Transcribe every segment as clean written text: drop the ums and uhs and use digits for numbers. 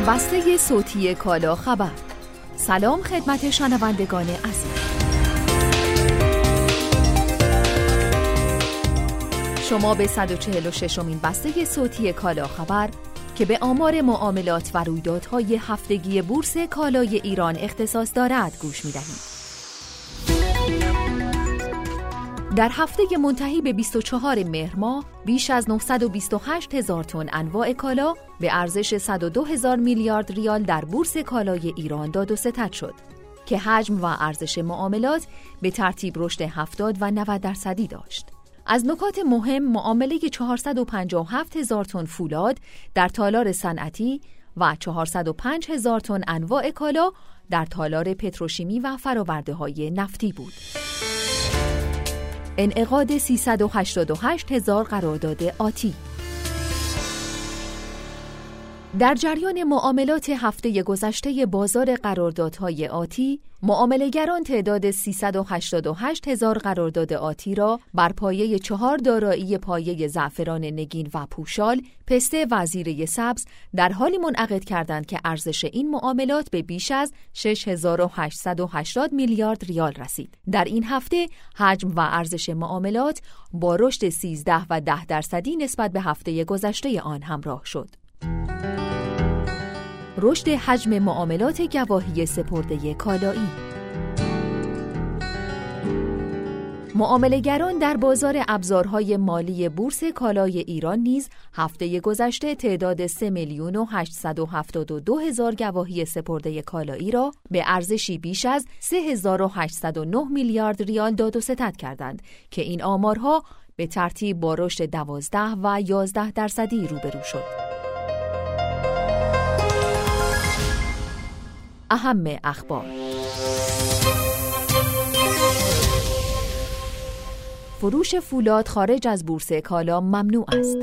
بسته صوتی کالا خبر. سلام خدمت شنوندگان عزیز. شما به 146مین بسته صوتی کالا خبر که به آمار معاملات و رویدادهای هفتگی بورس کالای ایران اختصاص دارد گوش می‌دهید. در هفته منتهی به 24 مهر ماه بیش از 928,000 تن انواع کالا به ارزش 102,000 میلیارد ریال در بورس کالای ایران داد و ستد شد که حجم و ارزش معاملات به ترتیب رشد 70 و 90% داشت. از نکات مهم معامله 457,000 تن فولاد در تالار صنعتی و 405,000 تن انواع کالا در تالار پتروشیمی و فرآورده‌های نفتی بود. انعقاد 388,000 قرارداد آتی. در جریان معاملات هفته گذشته بازار قراردادهای آتی، معامله‌گران تعداد 388,000 قرارداد آتی را بر پایه 4 دارایی پایه زعفران نگین و پوشال، پسته و زیره سبز در حالی منعقد کردند که ارزش این معاملات به بیش از 6,880 میلیارد ریال رسید. در این هفته حجم و ارزش معاملات با رشد 13 و 10% نسبت به هفته گذشته آن همراه شد. رشد حجم معاملات گواهی سپرده کالایی. معامله‌گران در بازار ابزارهای مالی بورس کالای ایران نیز هفته گذشته تعداد 3,872,000 گواهی سپرده کالایی را به ارزشی بیش از 3,809 میلیارد ریال داد و ستد کردند که این آمارها به ترتیب با رشد 12 و 11% روبرو شد. اهم اخبار. فروش فولاد خارج از بورس کالا ممنوع است.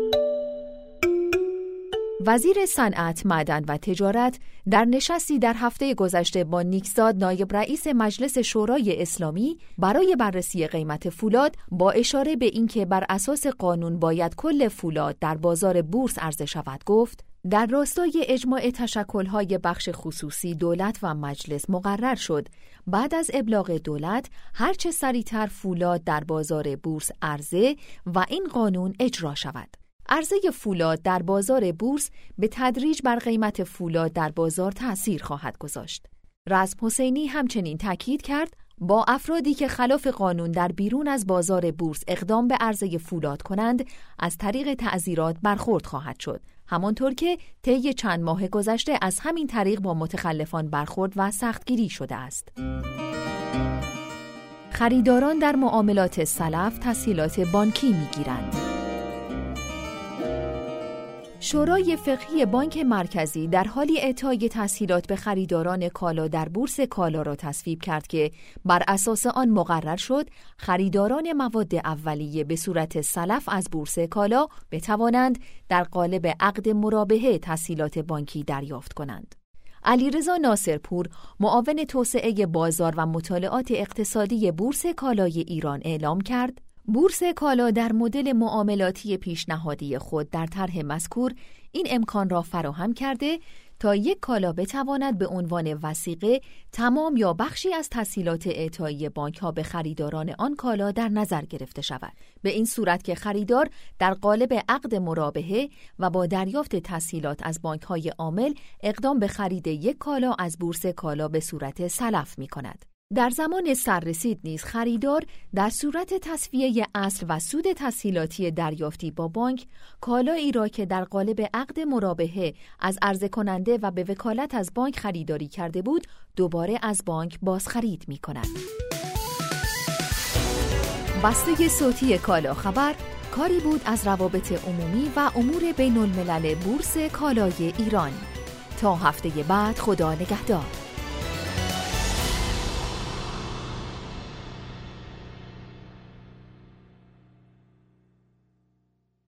وزیر صنعت، معدن و تجارت در نشستی در هفته گذشته با نیکزاد نایب رئیس مجلس شورای اسلامی برای بررسی قیمت فولاد با اشاره به اینکه بر اساس قانون باید کل فولاد در بازار بورس عرضه شود گفت: در راستای اجماع تشکل‌های بخش خصوصی دولت و مجلس مقرر شد بعد از ابلاغ دولت هرچه سریعتر فولاد در بازار بورس عرضه و این قانون اجرا شود. عرضه فولاد در بازار بورس به تدریج بر قیمت فولاد در بازار تأثیر خواهد گذاشت. رزم حسینی همچنین تاکید کرد با افرادی که خلاف قانون در بیرون از بازار بورس اقدام به عرضه فولاد کنند از طریق تعزیرات برخورد خواهد شد، همانطور که طی چند ماه گذشته از همین طریق با متخلفان برخورد و سختگیری شده است. خریداران در معاملات سلف تسهیلات بانکی می‌گیرند. شورای فقهی بانک مرکزی در حالی اعطای تسهیلات به خریداران کالا در بورس کالا را تصویب کرد که بر اساس آن مقرر شد خریداران مواد اولیه به صورت سلف از بورس کالا بتوانند در قالب عقد مرابحه تسهیلات بانکی دریافت کنند. علیرضا ناصرپور، معاون توسعه بازار و مطالعات اقتصادی بورس کالای ایران اعلام کرد: بورس کالا در مدل معاملاتی پیشنهادی خود در طرح مذکور این امکان را فراهم کرده تا یک کالا بتواند به عنوان وثیقه تمام یا بخشی از تسهیلات اعطایی بانک‌ها به خریداران آن کالا در نظر گرفته شود، به این صورت که خریدار در قالب عقد مرابحه و با دریافت تسهیلات از بانک‌های عامل اقدام به خرید یک کالا از بورس کالا به صورت سلف می‌کند. در زمان سررسید نیز خریدار در صورت تسویه اصل و سود تسهیلاتی دریافتی با بانک کالایی را که در قالب عقد مرابحه از عرضه کننده و به وکالت از بانک خریداری کرده بود دوباره از بانک بازخرید می کند. بسته صوتی کالا خبر کاری بود از روابط عمومی و امور بین الملل بورس کالای ایران. تا هفته بعد، خدا نگهدار.